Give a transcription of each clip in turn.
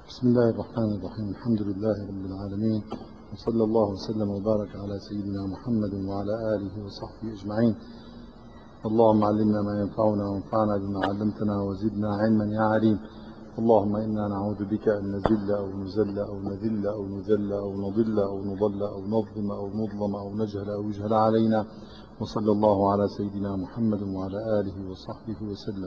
بسم الله الرحمن الرحيم. الحمد لله رب العالمين، وصلى الله وسلم وبارك على سيدنا محمد وعلى آله وصحبه أجمعين. اللهم علمنا ما ينفعنا وانفعنا بما علمتنا وزدنا علما يا عليم. اللهم إنا نعوذ بك أن نزل أو نزل أو نذل أو نذل أو نضل أو نضل أو نظلم أو نظلم أو نجهل أو يجهل علينا. وصلى الله على سيدنا محمد وعلى آله وصحبه وسلم.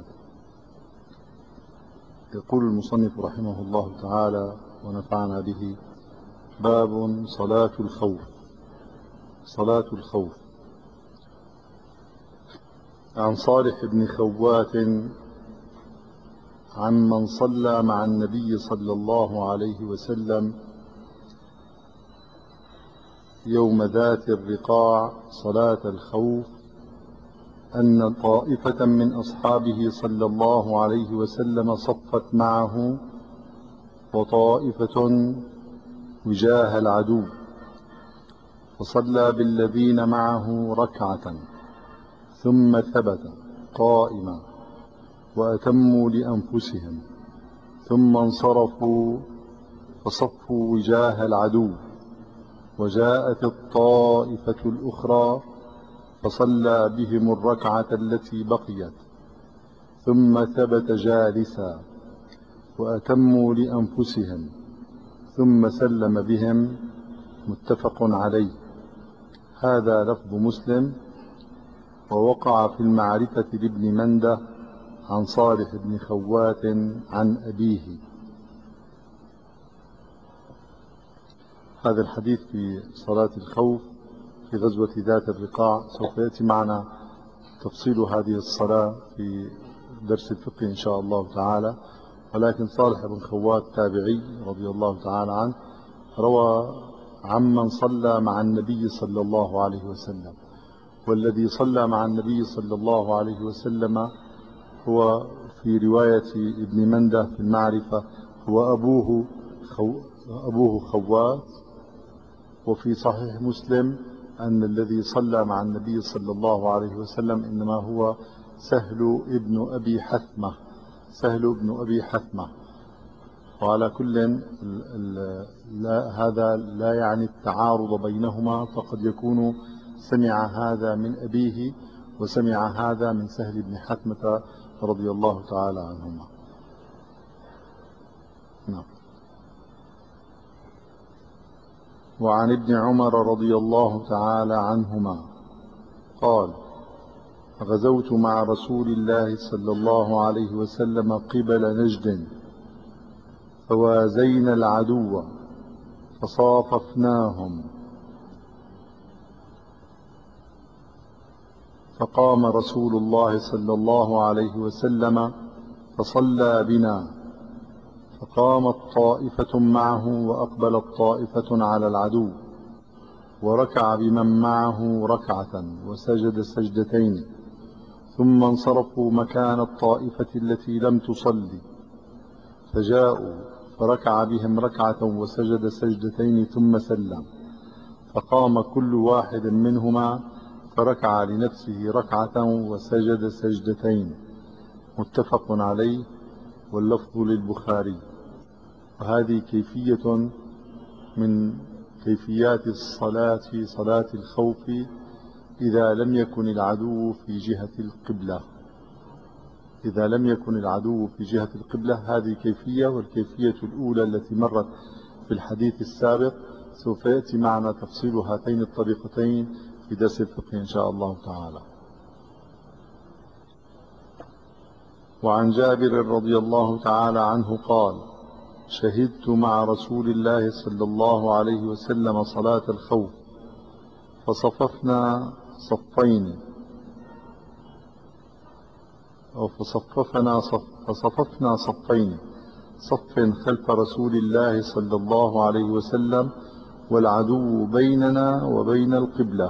يقول المصنف رحمه الله تعالى ونفعنا به: باب صلاة الخوف. صلاة الخوف. عن صالح بن خوات عمن صلى مع النبي صلى الله عليه وسلم يوم ذات الرقاع صلاة الخوف أن طائفة من أصحابه صلى الله عليه وسلم صفت معه وطائفة وجاه العدو، فصلى بالذين معه ركعة ثم ثبت قائما وأتموا لأنفسهم، ثم انصرفوا فصفوا وجاه العدو، وجاءت الطائفة الأخرى فصلى بهم الركعة التي بقيت، ثم ثبت جالسا وأتموا لأنفسهم، ثم سلم بهم. متفق عليه. هذا لفظ مسلم. ووقع في المعرفة لابن منده عن صالح بن خوات عن أبيه. هذا الحديث في صلاة الخوف في غزوة ذات الرقاع. سوف يأتي معنا تفصيل هذه الصلاة في درس الفقه إن شاء الله تعالى، ولكن صالح بن خوات تابعي رضي الله تعالى عنه روى عمن صلى مع النبي صلى الله عليه وسلم، والذي صلى مع النبي صلى الله عليه وسلم هو في رواية ابن منده في المعرفة هو أبوه خوات. وفي صحيح مسلم أن الذي صلى مع النبي صلى الله عليه وسلم إنما هو سهل ابن أبي حثمة. وعلى كل هذا لا يعني التعارض بينهما، فقد يكون سمع هذا من أبيه وسمع هذا من سهل بن حثمة رضي الله تعالى عنهما. نعم. وعن ابن عمر رضي الله تعالى عنهما قال: غزوت مع رسول الله صلى الله عليه وسلم قبل نجد، فوازينا العدو فصاففناهم، فقام رسول الله صلى الله عليه وسلم فصلى بنا، فقامت طائفة معه وأقبلت طائفة على العدو، وركع بمن معه ركعة وسجد سجدتين، ثم انصرفوا مكان الطائفة التي لم تصلي، فجاءوا فركع بهم ركعة وسجد سجدتين ثم سلم، فقام كل واحد منهما فركع لنفسه ركعة وسجد سجدتين. متفق عليه، واللفظ للبخاري. وهذه كيفية من كيفيات الصلاة في صلاة الخوف إذا لم يكن العدو في جهة القبلة. هذه كيفية. والكيفية الأولى التي مرت في الحديث السابق سوف يأتي معنا تفصيل هاتين الطريقتين في درس الفقه إن شاء الله تعالى. وعن جابر رضي الله تعالى عنه قال: شهدت مع رسول الله صلى الله عليه وسلم صلاة الخوف، فصففنا صفين، صف خلف رسول الله صلى الله عليه وسلم والعدو بيننا وبين القبلة،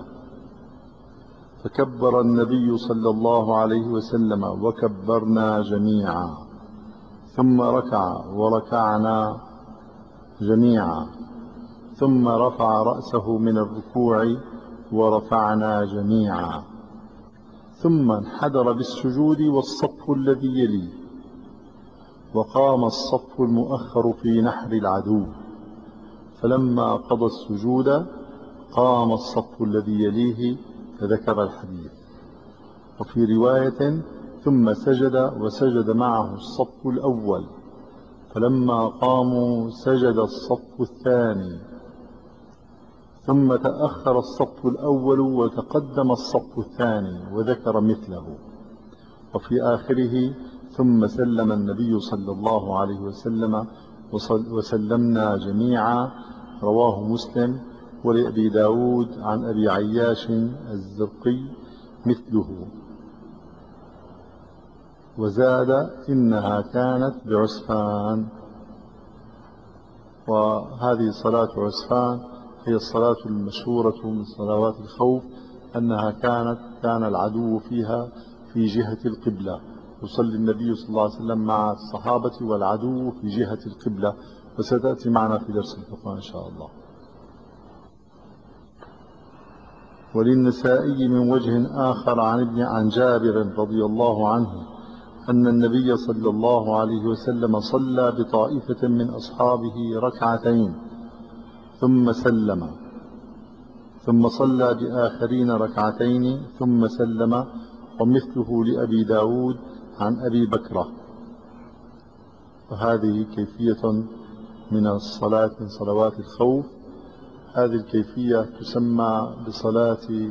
فكبر النبي صلى الله عليه وسلم وكبرنا جميعا، ثم ركع وركعنا جميعا، ثم رفع رأسه من الركوع ورفعنا جميعا، ثم انحدر بالسجود والصف الذي يليه، وقام الصف المؤخر في نحر العدو، فلما قضى السجود قام الصف الذي يليه، فذكر الحديث. وفي رواية ثم سجد وسجد معه الصف الأول، فلما قاموا سجد الصف الثاني، ثم تأخر الصف الأول وتقدم الصف الثاني، وذكر مثله. وفي آخره ثم سلم النبي صلى الله عليه وسلم وسلمنا جميعا، رواه مسلم. ولأبي داود عن أبي عياش الزرقي مثله، وزاد إنها كانت بعسفان. وهذه صلاة عسفان هي الصلاة المشهورة من صلوات الخوف، أنها كان العدو فيها في جهة القبلة، يصلي النبي صلى الله عليه وسلم مع الصحابة والعدو في جهة القبلة، وستأتي معنا في درس الفقه إن شاء الله. وللنسائي من وجه آخر عن جابر رضي الله عنه أن النبي صلى الله عليه وسلم صلى بطائفة من أصحابه ركعتين ثم سلم، ثم صلى بآخرين ركعتين ثم سلم، ومثله لأبي داود عن أبي بكرة. وهذه كيفية من الصلاة من صلوات الخوف. هذه الكيفية تسمى بصلاة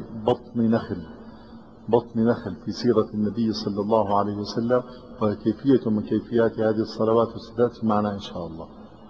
بطن نخل في سيرة النبي صلى الله عليه وسلم، وهي كيفية من كيفيات هذه الصلوات، وستأتي معنا إن شاء الله.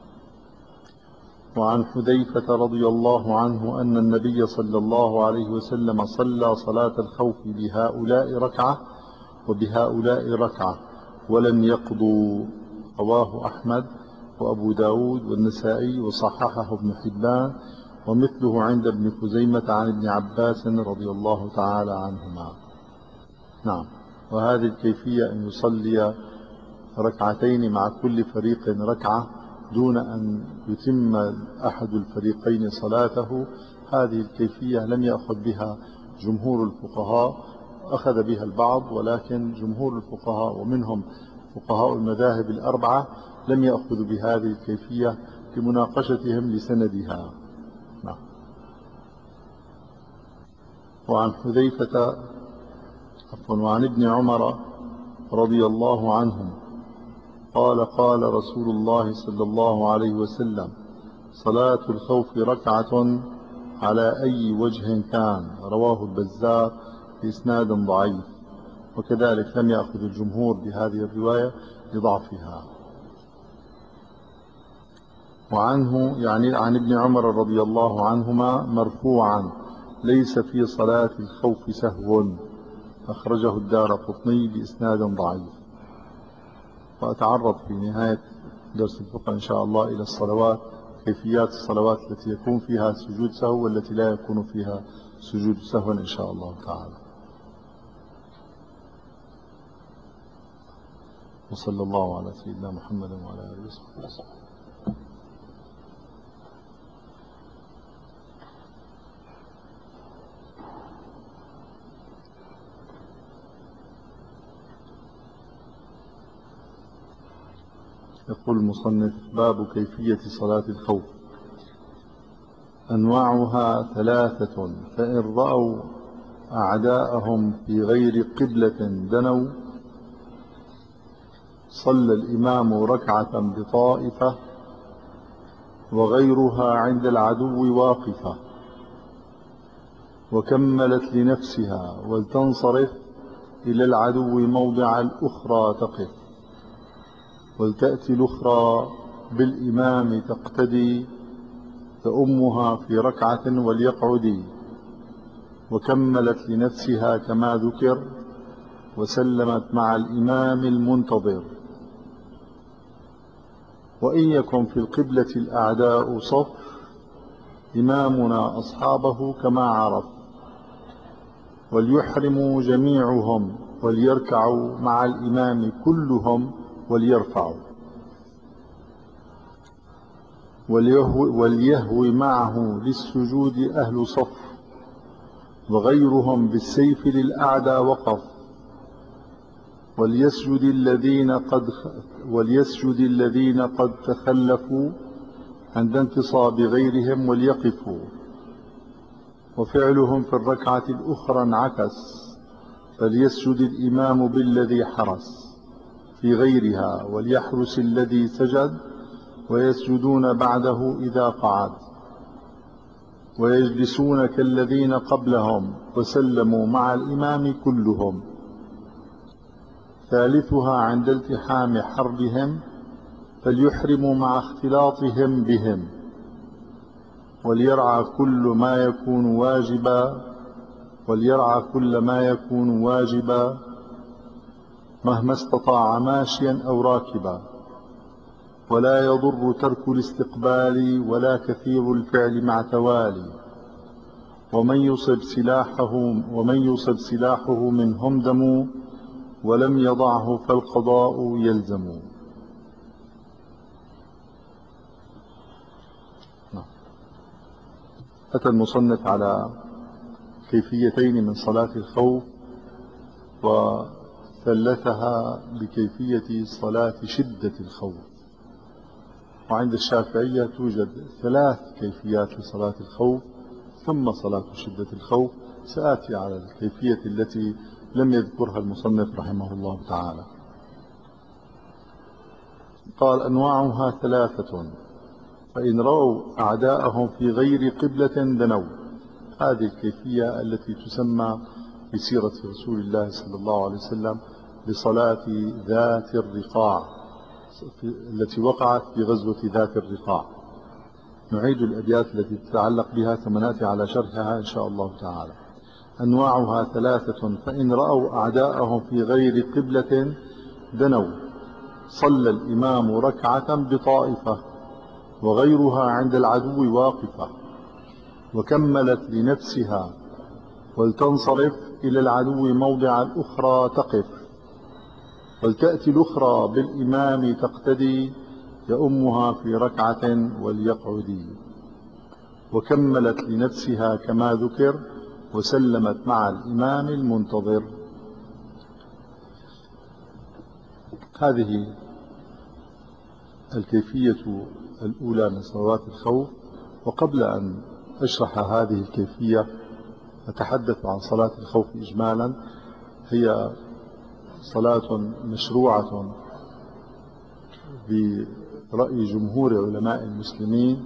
وعن حذيفة رضي الله عنه أن النبي صلى الله عليه وسلم صلى صلاة الخوف بهؤلاء ركعة وبهؤلاء ركعة ولم يقضوا، رواه أحمد وأبو داود والنسائي وصححه ابن حبان، ومثله عند ابن خزيمة عن ابن عباس رضي الله تعالى عنهما. نعم. وهذه الكيفية أن يصلي ركعتين مع كل فريق ركعة دون أن يتم أحد الفريقين صلاته، هذه الكيفية لم يأخذ بها جمهور الفقهاء، أخذ بها البعض، ولكن جمهور الفقهاء ومنهم فقهاء المذاهب الأربعة لم يأخذوا بهذه الكيفية لمناقشتهم لسندها. نعم. وعن حذيفة وعن ابن عمر رضي الله عنهم قال قال رسول الله صلى الله عليه وسلم: صلاة الخوف ركعة على أي وجه كان، رواه البزار بإسناد ضعيف، وكذلك لم يأخذ الجمهور بهذه الرواية لضعفها. وعنه يعني عن ابن عمر رضي الله عنهما مرفوعا: ليس في صلاة الخوف سهو، أخرجه الدارقطني بإسناد ضعيف. وأتعرض في نهاية درس الفقه إن شاء الله إلى الصلوات، كيفيات الصلوات التي يكون فيها سجود سهو والتي لا يكون فيها سجود سهو إن شاء الله تعالى. وصلى الله على سيدنا محمد وعلى آله وصحبه وسلم. يقول المصنف: باب كيفية صلاة الخوف. أنواعها ثلاثة: فإن رأوا أعداءهم في غير قبلة دنوا، صلى الإمام ركعة بطائفة وغيرها عند العدو واقفة، وكملت لنفسها ولتنصرف إلى العدو موضع الأخرى تقف، ولتأتي الأخرى بالإمام تقتدي، تأمها في ركعة وليقعدي، وكملت لنفسها كما ذكر، وسلمت مع الإمام المنتظر. وإن يكن في القبلة الأعداء صف، إمامنا أصحابه كما عرف، وليحرموا جميعهم وليركعوا مع الإمام كلهم وليرفعوا، وليهوي معه للسجود أهل صف، وغيرهم بالسيف للأعدى وقف، وليسجد الذين قد تخلفوا عند انتصاب غيرهم وليقفوا. وفعلهم في الركعة الأخرى انعكس، فليسجد الإمام بالذي حرس في غيرها وليحرس الذي سجد، ويسجدون بعده إذا قعد، ويجلسون كالذين قبلهم وسلموا مع الإمام كلهم. ثالثها عند التحام حربهم فليحرموا مع اختلاطهم بهم، وليرعى كل ما يكون واجبا مهما استطاع ماشيا أو راكبا، ولا يضر ترك الاستقبال ولا كثير الفعل مع توالي. ومن يصب سلاحه منهم دم ولم يضعه فالقضاء يلزم. أتى المصنف على كيفيتين من صلاة الخوف، وثلثها بكيفية صلاة شدة الخوف. وعند الشافعية توجد 3 كيفيات لصلاة الخوف ثم صلاة شدة الخوف. سآتي على الكيفية التي لم يذكرها المصنف رحمه الله تعالى. قال: أنواعها 3: فإن رأوا أعداءهم في غير قبلة دنوا. هذه الكيفية التي تسمى في سيرة رسول الله صلى الله عليه وسلم بصلاة ذات الرقاع، التي وقعت في غزوة ذات الرقاع. نعيد الأبيات التي تتعلق بها ثم نأتي على شرحها إن شاء الله تعالى. أنواعها 3: فإن رأوا أعداءهم في غير قبلة دنوا، صلى الإمام ركعة بطائفة وغيرها عند العدو واقفة، وكملت لنفسها ولتنصرف إلى العدو موضع الأخرى تقف، ولتأتي الأخرى بالإمام تقتدي، يؤمها في ركعة وليقعدي. وكملت لنفسها كما ذكر، وسلمت مع الإمام المنتظر. هذه الكيفية الأولى من صلوات الخوف. وقبل أن أشرح هذه الكيفية أتحدث عن صلاة الخوف إجمالا. هي صلاة مشروعة برأي جمهور علماء المسلمين،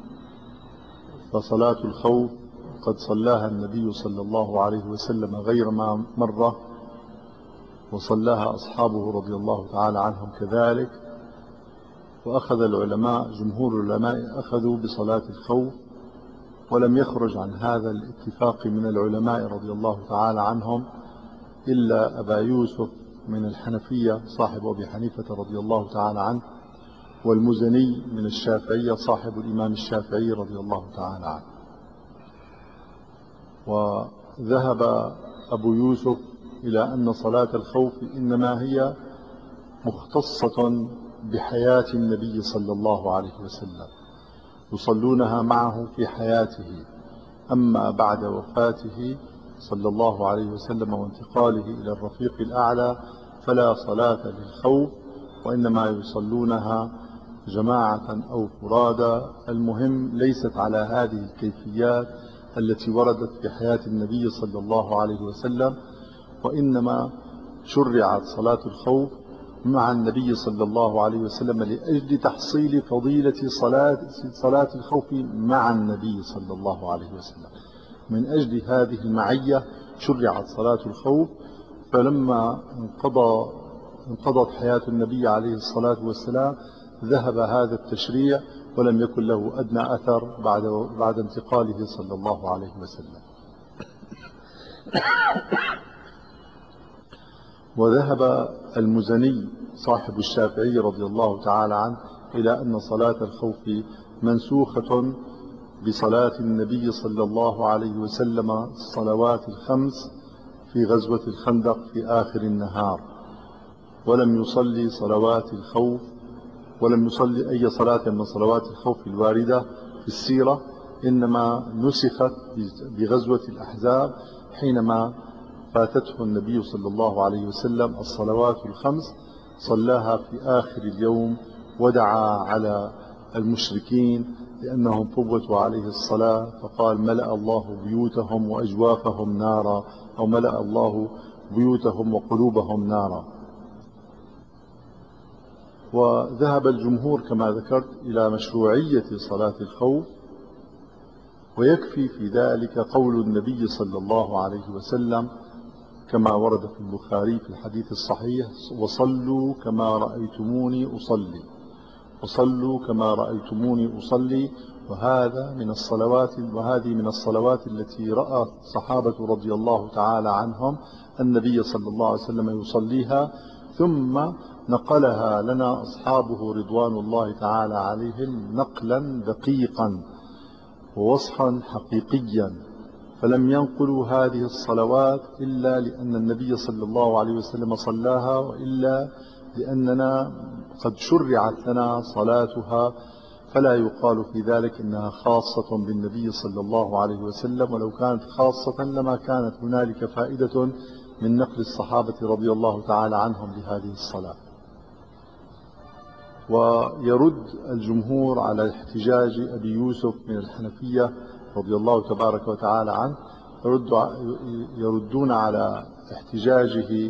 فصلاة الخوف قد صلاها النبي صلى الله عليه وسلم غير مرة، وصلاها أصحابه رضي الله تعالى عنهم كذلك. وأخذ العلماء جمهور العلماء أخذوا بصلاة الخوف، ولم يخرج عن هذا الاتفاق من العلماء رضي الله تعالى عنهم إلا أبا يوسف من الحنفية صاحب أبي حنيفة رضي الله تعالى عنه، والمزني من الشافعية صاحب الإمام الشافعي رضي الله تعالى عنه. وذهب أبو يوسف إلى أن صلاة الخوف إنما هي مختصة بحياة النبي صلى الله عليه وسلم، يصلونها معه في حياته. أما بعد وفاته صلى الله عليه وسلم وانتقاله إلى الرفيق الأعلى فلا صلاة للخوف، وإنما يصلونها جماعة أو فرادى. المهم ليست على هذه الكيفيات التي وردت في حياة النبي صلى الله عليه وسلم، وإنما شرعت صلاة الخوف مع النبي صلى الله عليه وسلم لأجل تحصيل فضيلة صلاة الخوف مع النبي صلى الله عليه وسلم. من أجل هذه المعية شرعت صلاة الخوف. فلما انقضت حياة النبي عليه الصلاة والسلام ذهب هذا التشريع، ولم يكن له أدنى أثر بعد انتقاله صلى الله عليه وسلم. وذهب المزني صاحب الشافعي رضي الله تعالى عنه إلى أن صلاة الخوف منسوخة بصلاة النبي صلى الله عليه وسلم الصلوات الخمس في غزوة الخندق في آخر النهار، ولم يصلي صلوات الخوف، ولم يصلي أي صلاة من صلوات الخوف الواردة في السيرة، إنما نسخت بغزوة الأحزاب حينما فاتته النبي صلى الله عليه وسلم الصلوات الخمس، صلاها في آخر اليوم ودعا على المشركين لأنهم فوتوا عليه الصلاة، فقال: ملأ الله بيوتهم وأجوافهم نارا، أو ملأ الله بيوتهم وقلوبهم نارا. وذهب الجمهور كما ذكرت إلى مشروعية صلاة الخوف، ويكفي في ذلك قول النبي صلى الله عليه وسلم كما ورد في البخاري في الحديث الصحيح: وصلوا كما رأيتموني أصلي، وصلوا كما رأيتموني أصلي. وهذه من الصلوات التي رأى الصحابة رضي الله تعالى عنهم النبي صلى الله عليه وسلم يصليها، ثم نقلها لنا أصحابه رضوان الله تعالى عليهم نقلا دقيقا ووصفا حقيقيا، فلم ينقلوا هذه الصلوات إلا لأن النبي صلى الله عليه وسلم صلاها، وإلا لأننا قد شرعت لنا صلاتها، فلا يقال في ذلك إنها خاصة بالنبي صلى الله عليه وسلم. ولو كانت خاصة لما كانت هنالك فائدة من نقل الصحابة رضي الله تعالى عنهم لهذه الصلاة. ويرد الجمهور على احتجاج أبي يوسف من الحنفية رضي الله تبارك وتعالى عنه، يردون على احتجاجه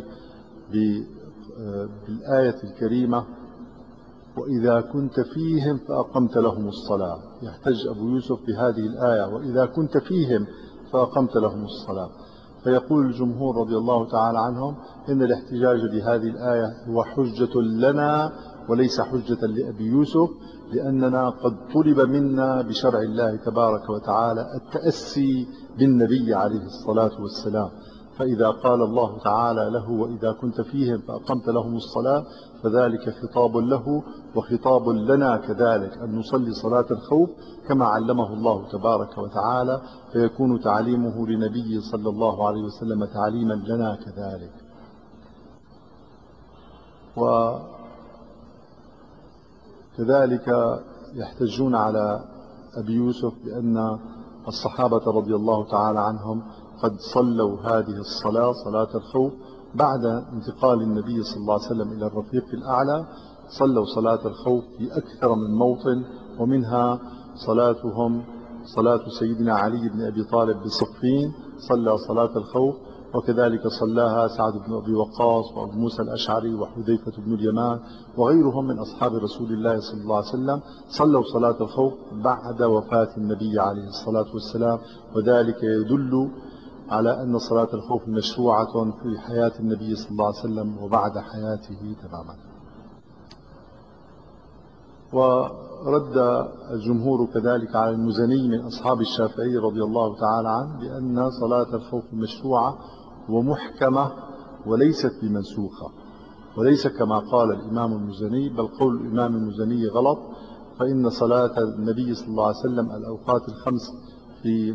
بالآية الكريمة: وإذا كنت فيهم فأقمت لهم الصلاة. يحتج أبو يوسف بهذه الآية: وإذا كنت فيهم فأقمت لهم الصلاة. فيقول الجمهور رضي الله تعالى عنهم إن الاحتجاج بهذه الآية هو حجة لنا وليس حجة لأبي يوسف، لأننا قد طلب منا بشرع الله تبارك وتعالى التأسي بالنبي عليه الصلاة والسلام. فإذا قال الله تعالى له: وإذا كنت فيهم فأقمت لهم الصلاة، فذلك خطاب له وخطاب لنا كذلك، أن نصلي صلاة الخوف كما علمه الله تبارك وتعالى، فيكون تعليمه لنبي صلى الله عليه وسلم تعليما لنا كذلك. وكذلك يحتجون على أبي يوسف بأن الصحابة رضي الله تعالى عنهم قد صلوا هذه الصلاة، صلاة الخوف، بعد انتقال النبي صلى الله عليه وسلم إلى الرفيق الأعلى. صلوا صلاة الخوف في أكثر من موطن، ومنها صلاتهم صلاة سيدنا علي بن أبي طالب بصفين، صلى صلاة الخوف، وكذلك صلاها سعد بن أبي وقاص وأبو موسى الأشعري وحذيفة بن اليمان وغيرهم من أصحاب رسول الله صلى الله عليه وسلم، صلوا صلاة الخوف بعد وفاة النبي عليه الصلاة والسلام. وذلك يدل على أن صلاة الخوف مشروعة في حياة النبي صلى الله عليه وسلم وبعد حياته تماما. ورد الجمهور كذلك على المزني من أصحاب الشافعي رضي الله تعالى عنه بأن صلاة الخوف مشروعة ومحكمة وليست بمنسوخة، وليس كما قال الإمام المزني، بل قول الإمام المزني غلط، فإن صلاة النبي صلى الله عليه وسلم الأوقات الخمس في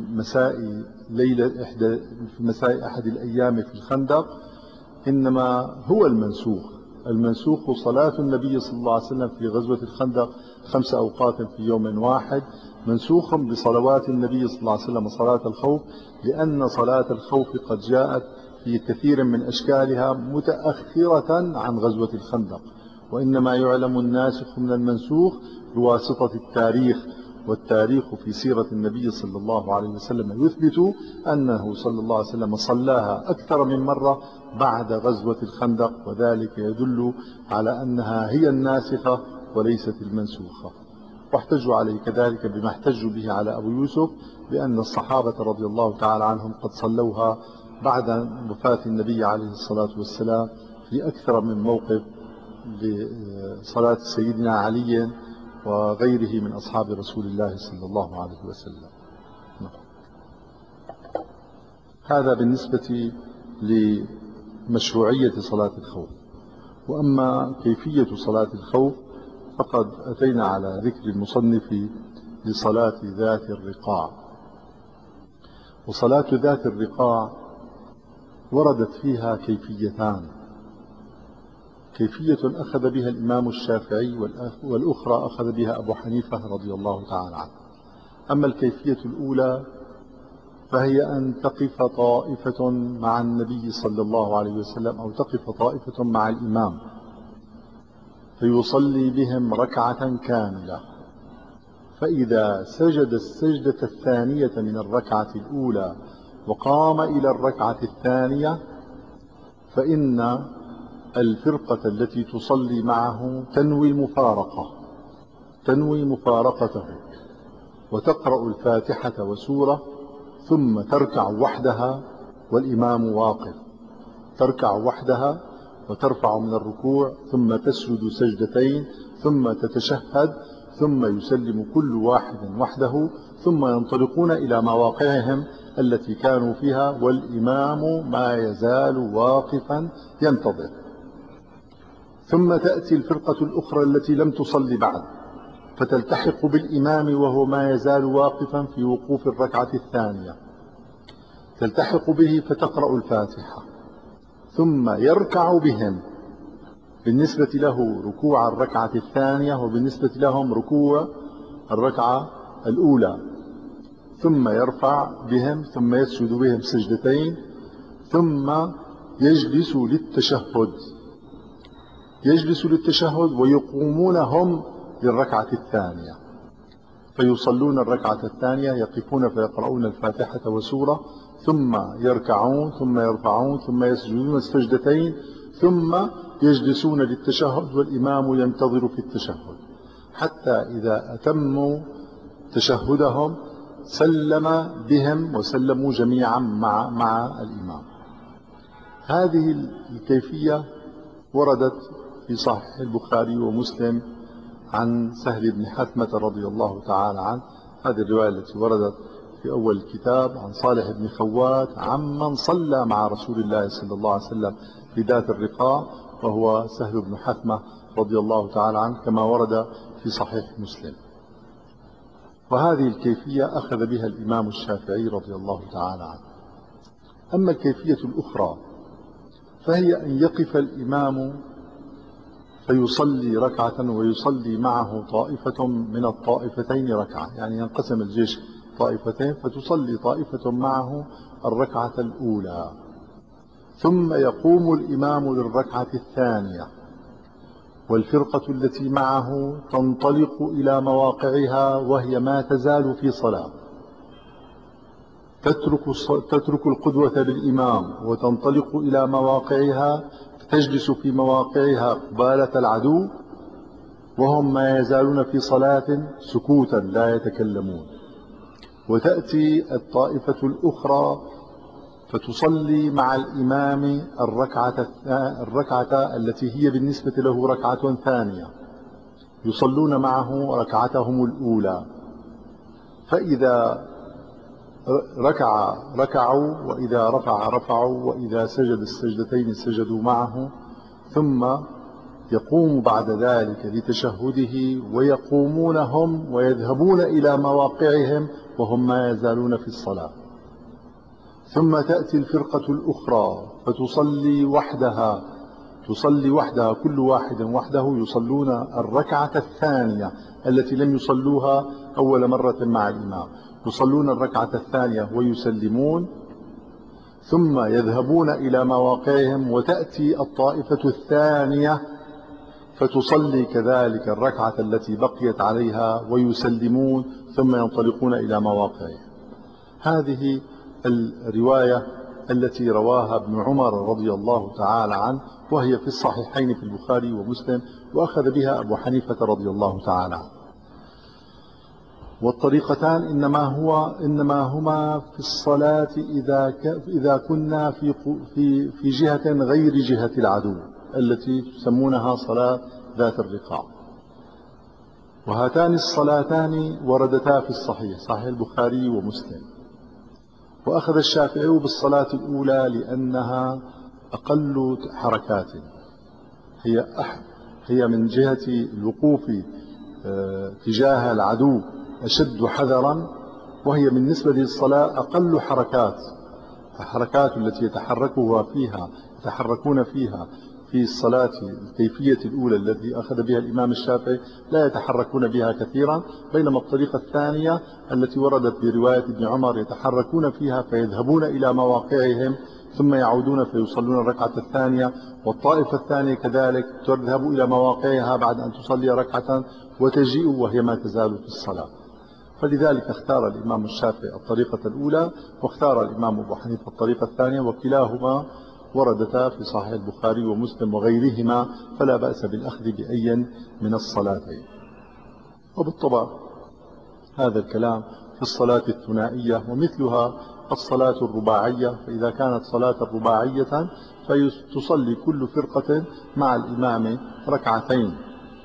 مساء أحد الأيام في الخندق إنما هو المنسوخ صلاة النبي صلى الله عليه وسلم في غزوة الخندق 5 أوقات في يوم واحد، منسوخ بصلوات النبي صلى الله عليه وسلم صلاة الخوف، لأن صلاة الخوف قد جاءت في كثير من أشكالها متأخرة عن غزوة الخندق، وإنما يعلم الناسخ من المنسوخ بواسطة التاريخ، والتاريخ في سيرة النبي صلى الله عليه وسلم يثبت أنه صلى الله عليه وسلم صلاها أكثر من مرة بعد غزوة الخندق، وذلك يدل على أنها هي الناسخة وليست المنسوخة. واحتجوا عليه كذلك بما احتجوا به على أبو يوسف بأن الصحابة رضي الله تعالى عنهم قد صلوها بعد وفاة النبي عليه الصلاة والسلام في أكثر من موقف لصلاة سيدنا علي وغيره من أصحاب رسول الله صلى الله عليه وسلم. هذا بالنسبة لمشروعية صلاة الخوف. وأما كيفية صلاة الخوف فقد أتينا على ذكر المصنف لصلاة ذات الرقاع. وصلاة ذات الرقاع وردت فيها كيفيتان: كيفية أخذ بها الإمام الشافعي، والأخرى أخذ بها أبو حنيفة رضي الله تعالى عنه. أما الكيفية الأولى فهي أن تقف طائفة مع النبي صلى الله عليه وسلم أو تقف طائفة مع الإمام فيصلي بهم ركعة كاملة، فإذا سجد السجدة الثانية من الركعة الأولى وقام إلى الركعة الثانية فإن الفرقة التي تصلي معه تنوي مفارقته وتقرأ الفاتحة وسورة ثم تركع وحدها والإمام واقف، تركع وحدها وترفع من الركوع ثم تسجد سجدتين ثم تتشهد ثم يسلم كل واحد وحده ثم ينطلقون إلى مواقعهم التي كانوا فيها والإمام ما يزال واقفا ينتظر. ثم تأتي الفرقة الأخرى التي لم تصلي بعد فتلتحق بالإمام وهو ما يزال واقفا في وقوف الركعة الثانية، تلتحق به فتقرأ الفاتحة ثم يركع بهم، بالنسبة له ركوع الركعة الثانية وبالنسبة لهم ركوع الركعة الأولى، ثم يرفع بهم ثم يسجد بهم سجدتين ثم يجلس للتشهد ويقومون هم للركعة الثانية فيصلون الركعة الثانية يقفون فيقرؤون الفاتحة وسورة ثم يركعون ثم يرفعون ثم يسجدون السجدتين ثم يجلسون للتشهد والإمام ينتظر في التشهد حتى إذا أتموا تشهدهم سلم بهم وسلموا جميعا مع الإمام. هذه الكيفية وردت في صحيح البخاري ومسلم عن سهل بن حثمة رضي الله تعالى عنه. هذه الرواية التي وردت في أول الكتاب عن صالح بن خوات عمن صلى مع رسول الله صلى الله عليه وسلم في ذات الرقاع وهو سهل بن حثمة رضي الله تعالى عنه كما ورد في صحيح مسلم. وهذه الكيفية أخذ بها الإمام الشافعي رضي الله تعالى عنه. أما الكيفية الأخرى فهي أن يقف الإمام فيصلي ركعة ويصلي معه طائفة من الطائفتين ركعة، يعني ينقسم الجيش طائفتين فتصلي طائفة معه الركعة الأولى ثم يقوم الإمام للركعة الثانية والفرقة التي معه تنطلق إلى مواقعها وهي ما تزال في صلاة، تترك القدوة بالإمام وتنطلق إلى مواقعها، تجلس في مواقعها قبالة العدو وهم ما يزالون في صلاة سكوتا لا يتكلمون. وتأتي الطائفة الأخرى فتصلي مع الإمام الركعة التي هي بالنسبة له ركعة ثانية، يصلون معه ركعتهم الأولى، فإذا ركع ركعوا وإذا رفع رفعوا وإذا سجد السجدتين سجدوا معه، ثم يقوم بعد ذلك لتشهده ويقومون هم ويذهبون إلى مواقعهم وهم ما يزالون في الصلاة. ثم تأتي الفرقة الأخرى فتصلي وحدها كل واحد وحده، يصلون الركعة الثانية التي لم يصلوها أول مرة مع الإمام، يصلون الركعة الثانية ويسلمون ثم يذهبون إلى مواقعهم، وتأتي الطائفة الثانية فتصلي كذلك الركعة التي بقيت عليها ويسلمون ثم ينطلقون إلى مواقعهم. هذه الرواية التي رواها ابن عمر رضي الله تعالى عنه وهي في الصحيحين في البخاري ومسلم، وأخذ بها أبو حنيفة رضي الله تعالى عنه. والطريقتان إنما هما في الصلاة إذا كنا في جهة غير جهة العدو التي تسمونها صلاة ذات الرقاع. وهاتان الصلاتان وردتا في صحيح البخاري ومسلم. وأخذ الشافعي بالصلاة الأولى لأنها أقل حركات، هي من جهة الوقوف تجاه العدو أشد حذرا، وهي بالنسبة للصلاة أقل حركات، الحركات التي يتحركون فيها في الصلاة الكيفية الأولى التي أخذ بها الإمام الشافعي لا يتحركون بها كثيرا، بينما الطريقة الثانية التي وردت برواية ابن عمر يتحركون فيها فيذهبون إلى مواقعهم ثم يعودون فيصلون الركعة الثانية، والطائفة الثانية كذلك تذهب إلى مواقعها بعد أن تصلي ركعة وتجيء وهي ما تزال في الصلاة. فلذلك اختار الإمام الشافعي الطريقة الأولى، واختار الإمام أبو حنيفة الطريقة الثانية، وكلاهما وردتا في صحيح البخاري ومسلم وغيرهما، فلا بأس بالأخذ بأي من الصلاتين. وبالطبع هذا الكلام في الصلاة الثنائية، ومثلها الصلاة الرباعية، فإذا كانت صلاة رباعية فتصلي كل فرقة مع الإمام ركعتين،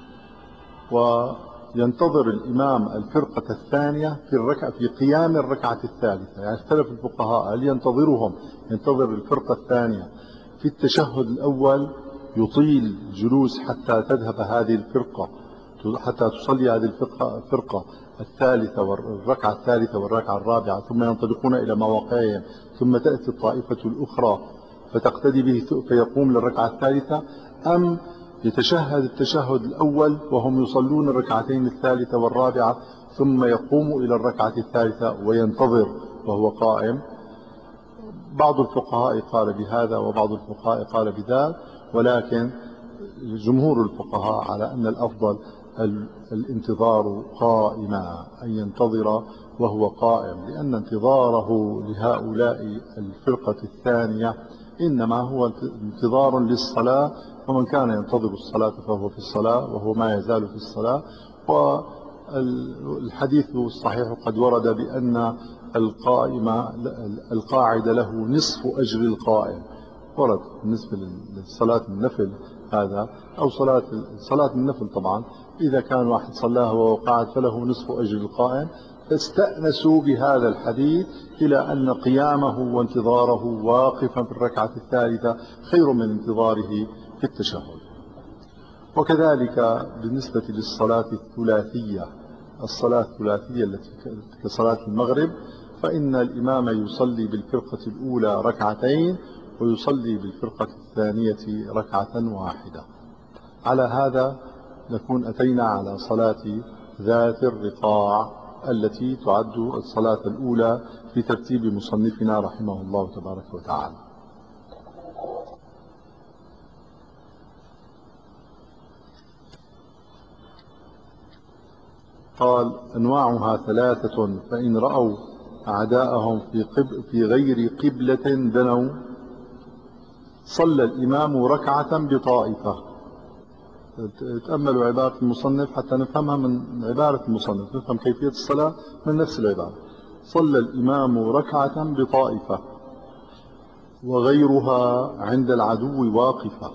وينتظر الإمام الفرقة الثانية في قيام الركعة الثالثة. يعني اختلف الفقهاء هل ينتظر الفرقة الثانية في التشهد الأول يطيل جلوس حتى تذهب هذه الفرقة، حتى تصلي هذه الفرقة الثالثة والركعة الثالثة والركعة الرابعة، ثم ينطلقون إلى مواقعهم، ثم تأتي الطائفة الأخرى فتقتدي به فيقوم للركعة الثالثة، أم يتشهد التشهد الأول وهم يصلون الركعتين الثالثة والرابعة ثم يقوم إلى الركعة الثالثة وينتظر وهو قائم؟ بعض الفقهاء قال بهذا وبعض الفقهاء قال بذاك، ولكن جمهور الفقهاء على أن الأفضل الانتظار قائما، أن ينتظر وهو قائم، لأن انتظاره لهؤلاء الفرقة الثانية إنما هو انتظار للصلاة، ومن كان ينتظر الصلاة فهو في الصلاة وهو ما يزال في الصلاة. والحديث الصحيح قد ورد بأن القاعد له نصف أجر القائم، ورد بالنسبة للصلاة النفل هذا، أو صلاة النفل طبعا إذا كان واحد صلاها وهو قاعد فله نصف أجر القائم، فاستأنسوا بهذا الحديث إلى أن قيامه وانتظاره واقفا في الركعة الثالثة خير من انتظاره في التشهد. وكذلك بالنسبة للصلاة الثلاثية، التي كصلاة المغرب، فإن الإمام يصلي بالفرقة الأولى ركعتين ويصلي بالفرقة الثانية ركعة واحدة. على هذا نكون أتينا على صلاة ذات الرقاع التي تعد الصلاة الأولى في ترتيب مصنفنا رحمه الله تبارك وتعالى. قال: أنواعها ثلاثة، فإن رأوا أعداءهم في غير قبلة دنوا، صلى الإمام ركعة بطائفة. تأملوا عبارة المصنف حتى نفهمها من عبارة المصنف، نفهم كيفية الصلاة من نفس العبارة. صلى الإمام ركعة بطائفة وغيرها عند العدو واقفة،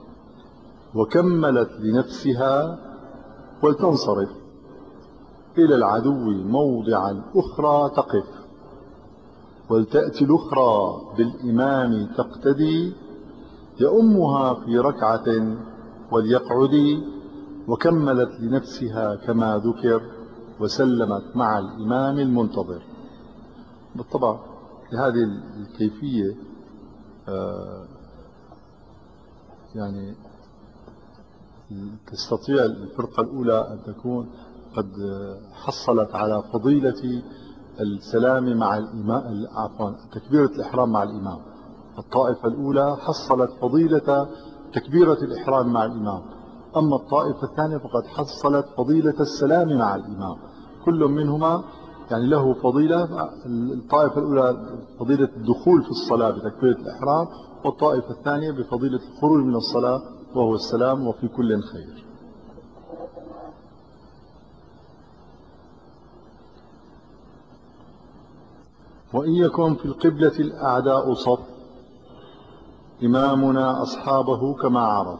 وكملت لنفسها ولتنصرف إلى العدو موضع الأخرى تقف، ولتأتي الأخرى بالإمام تقتدي، يؤمها في ركعة وليقعد، وكملت لنفسها كما ذكر، وسلمت مع الإمام المنتظر. بالطبع لهذه الكيفية يعني تستطيع الفرقة الأولى أن تكون قد حصلت على فضيلة السلام مع الإمام، عفوا تكبيرة الإحرام مع الإمام. الطائفة الأولى حصلت فضيلة تكبيرة الإحرام مع الإمام، أما الطائفة الثانية فقد حصلت فضيلة السلام مع الإمام. كل منهما يعني له فضيلة. الطائفة الأولى فضيلة الدخول في الصلاة بتكبيرة الإحرام، والطائفة الثانية بفضيلة الخروج من الصلاة وهو السلام، وفي كل خير. وإن يكن في القبلة الأعداء صف، إمامنا أصحابه كما عرف،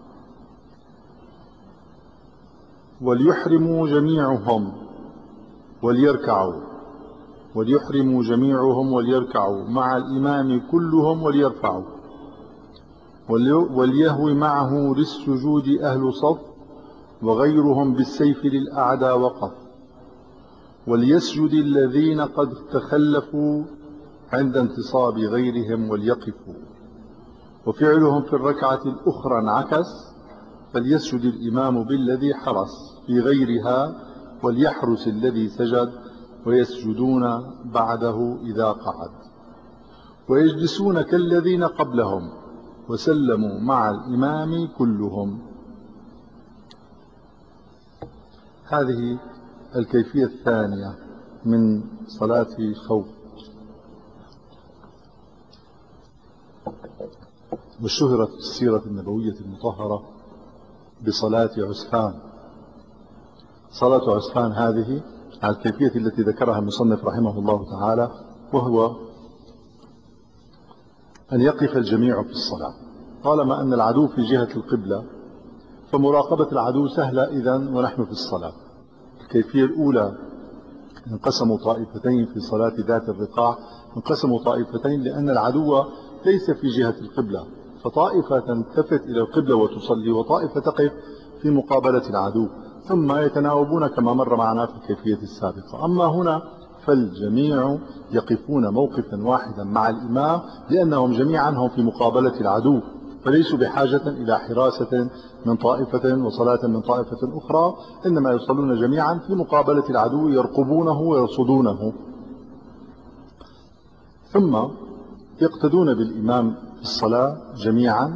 وليحرموا جميعهم وليركعوا مع الإمام كلهم وليرفعوا، وليهوي معه للسجود أهل صف، وغيرهم بالسيف للأعداء وقف، وليسجد الذين قد تخلفوا عند انتصاب غيرهم وليقفوا، وفعلهم في الركعة الأخرى انعكس، فليسجد الإمام بالذي حرس في غيرها وليحرس الذي سجد، ويسجدون بعده إذا قعد، ويجلسون كالذين قبلهم وسلموا مع الإمام كلهم. هذه الكيفية الثانية من صلاة الخوف. واشتهرت في السيرة النبوية المطهرة بصلاة عسفان. صلاة عسفان هذه على الكيفية التي ذكرها المصنف رحمه الله تعالى، وهو أن يقف الجميع في الصلاة. طالما أن العدو في جهة القبلة فمراقبة العدو سهلة إذن ونحن في الصلاة. الكيفية الأولى انقسموا طائفتين في صلاة ذات الرقاع، انقسموا طائفتين لأن العدو ليس في جهة القبلة، فطائفة تلتفت إلى القبلة وتصلي، وطائفة تقف في مقابلة العدو، ثم يتناوبون كما مر معنا في الكيفية السابقة. أما هنا فالجميع يقفون موقفا واحدا مع الإمام، لأنهم جميعا هم في مقابلة العدو، فليسوا بحاجة إلى حراسة من طائفة وصلاة من طائفة أخرى، إنما يصلون جميعا في مقابلة العدو يرقبونه ويرصدونه. ثم يقتدون بالإمام في الصلاة جميعا،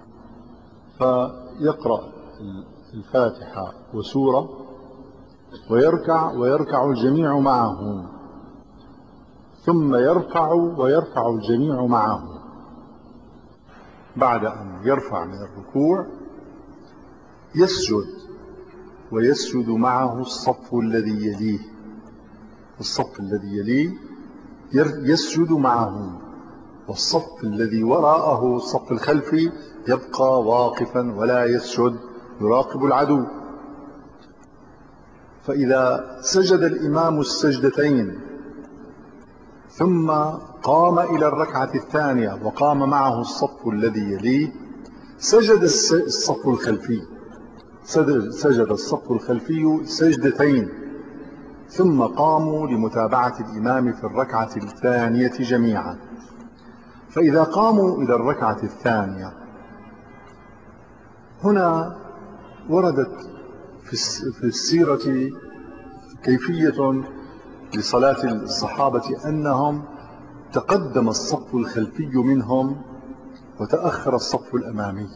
فيقرأ الفاتحة وسورة ويركع الجميع معه، ثم يرفع الجميع معه. بعد أن يرفع من الركوع يسجد، ويسجد معه الصف الذي يليه، الصف الذي يليه يسجد معه، والصف الذي وراءه الصف الخلفي يبقى واقفا ولا يسجد، يراقب العدو. فإذا سجد الإمام السجدتين ثم قام إلى الركعة الثانية وقام معه الصف الذي يليه، سجد الصف الخلفي، سجد الصف الخلفي سجدتين، ثم قاموا لمتابعة الإمام في الركعة الثانية جميعا. فإذا قاموا إلى الركعة الثانية، هنا وردت في السيرة كيفية لصلاة الصحابة أنهم تقدم الصف الخلفي منهم وتأخر الصف الأمامي،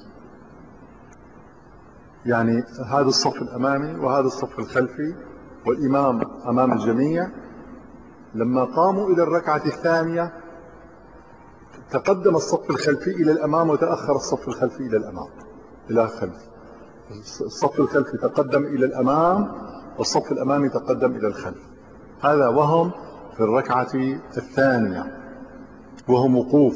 يعني هذا الصف الأمامي وهذا الصف الخلفي والإمام أمام الجميع. لما قاموا إلى الركعة الثانية تقدم الصف الخلفي إلى الأمام وتأخر الصف الخلفي إلى الأمام إلى الخلف. الصف الخلفي تقدم إلى الأمام والصف الأمامي تقدم إلى الخلف. هذا وهم في الركعة الثانية وهم وقوف.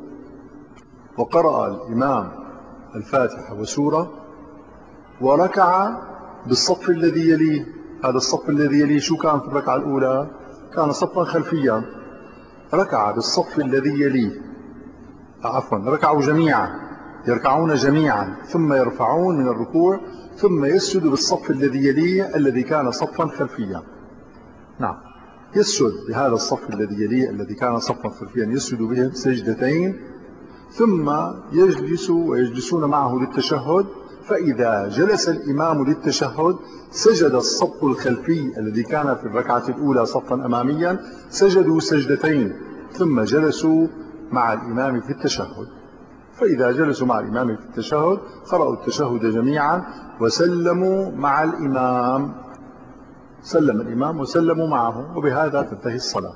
وقرأ الإمام الفاتحة وسورة وركع بالصف الذي يليه. هذا الصف الذي يليه شو كان في الركعة الأولى؟ كان صفا خلفيا. ركع بالصف الذي يليه، ركعوا جميعا، يركعون جميعا ثم يرفعون من الركوع، ثم يسجد بالصف الذي يليه الذي كان صفا خلفيا. نعم، يسجد بهذا الصف الذي يليه الذي كان صفا خلفيا، يسجد به سجدتين، ثم يجلسون معه للتشهد. فإذا جلس الإمام للتشهد سجد الصف الخلفي الذي كان في الركعة الأولى صفا أماميا، سجدوا سجدتين ثم جلسوا مع الإمام في التشهد. فإذا جلسوا مع الإمام في التشهد قرأوا التشهد جميعا وسلموا مع الإمام، سلم الإمام وسلموا معه، وبهذا تنتهي الصلاة.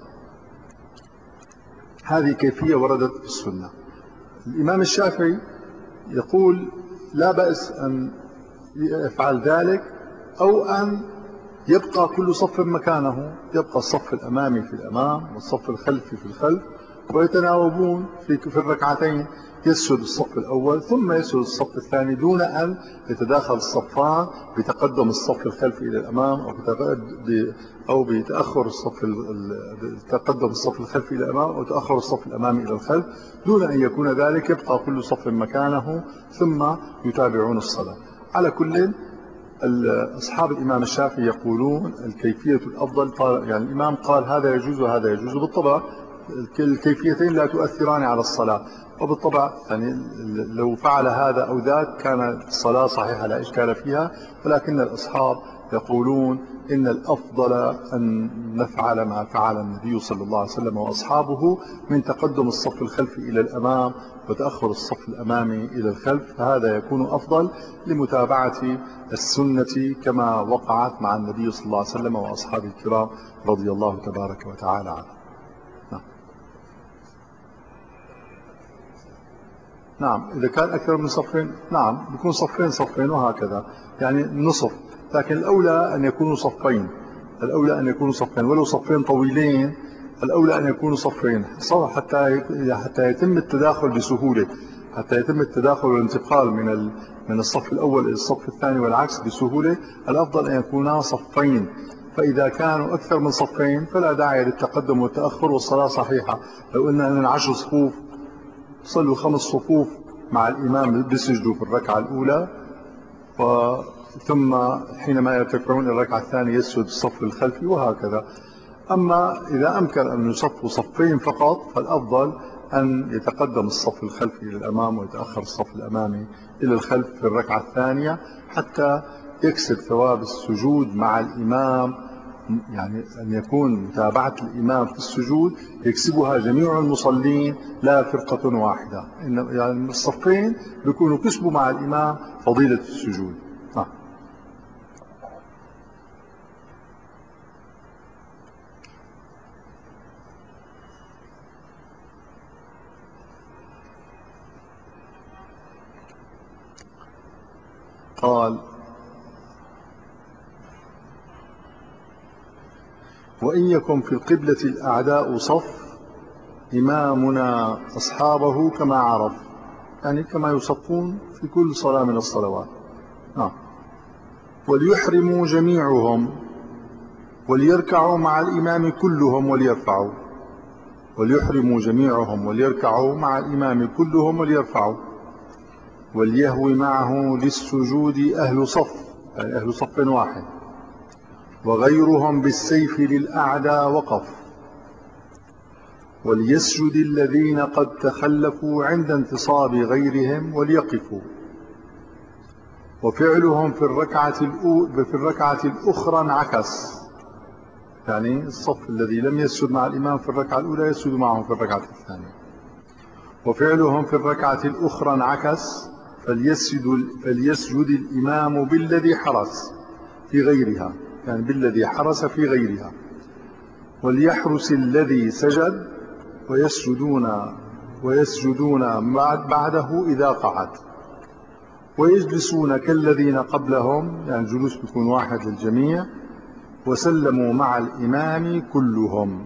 هذه كيفية وردت في السنة. الإمام الشافعي يقول لا بأس أن يفعل ذلك، أو أن يبقى كل صف مكانه، يبقى الصف الأمامي في الأمام والصف الخلفي في الخلف، ويتناوبون في الركعتين. يسجد الصف الأول ثم يسجد الصف الثاني دون أن يتداخل الصفان بتقدم الصف الخلفي إلى الأمام أو بتأخر تقدم الصف الخلفي إلى الأمام أو تأخر الصف الأمامي إلى الخلف. دون أن يكون ذلك يبقى كل صف مكانه ثم يتابعون الصلاة. على كل أصحاب الإمام الشافعي يقولون الكيفية الأفضل، يعني الإمام قال هذا يجوز وهذا يجوز، بالطبع الكيفيتين لا تؤثران على الصلاة، وبالطبع يعني لو فعل هذا أو ذاك كانت الصلاة صحيحة لا إشكال فيها، ولكن الأصحاب يقولون إن الأفضل أن نفعل ما فعل النبي صلى الله عليه وسلم وأصحابه من تقدم الصف الخلفي إلى الأمام وتأخر الصف الأمامي إلى الخلف، فهذا يكون أفضل لمتابعة السنة كما وقعت مع النبي صلى الله عليه وسلم وأصحابه الكرام رضي الله تبارك وتعالى عنه. نعم إذا كان أكثر من صفين نعم بيكون صفين صفين وهكذا، يعني نصف، لكن الأولى أن يكونوا صفين، الأولى أن يكونوا صفين، ولو صفين طويلين الأولى أن يكونوا صفين حتى يتم التداخل بسهولة، حتى يتم التداخل والانتقال من الصف الأول إلى الصف الثاني والعكس بسهولة. الأفضل أن يكونا صفين، فإذا كانوا أكثر من صفين فلا داعي للتقدم والتأخر والصلاة صحيحة. لو قلنا أن 10 صفوف صلوا 5 صفوف مع الإمام بسجدوا في الركعة الأولى، ثم حينما يرتفعون الركعة الثانية يسجد الصف الخلفي وهكذا. أما إذا أمكن أن يصفوا صفين فقط فالأفضل أن يتقدم الصف الخلفي إلى الأمام ويتأخر الصف الأمامي إلى الخلف في الركعة الثانية حتى يكسب ثواب السجود مع الإمام، يعني أن يكون متابعة الإمام في السجود يكسبها جميع المصلين لا فرقة واحدة، يعني الصفين بيكونوا كسبوا مع الإمام فضيلة السجود. قال: وإن يكن في القبلة الأعداء صف إمامنا أصحابه كما عرف، يعني كما يصفون في كل صلاة من الصلوات. وليحرموا جميعهم وليركعوا مع الإمام كلهم وليرفعوا، وليحرموا جميعهم وليركعوا مع الإمام كلهم وليرفعوا، وليهوي معه للسجود أهل صف، يعني أهل صف واحد، وغيرهم بالسيف للأعدى وقف، وليسجد الذين قد تخلفوا عند انتصاب غيرهم وليقفوا، وفعلهم في الركعة الأخرى انعكس، يعني الصف الذي لم يسجد مع الإمام في الركعة الأولى يسجد معهم في الركعة الثانية. وفعلهم في الركعة الأخرى انعكس، فليسجد الإمام بالذي حرس في غيرها، يعني بالذي حرس في غيرها، وليحرس الذي سجد ويسجدون بعده إذا قعد، ويجلسون كالذين قبلهم، يعني الجلوس بيكون واحد للجميع، وسلموا مع الإمام كلهم.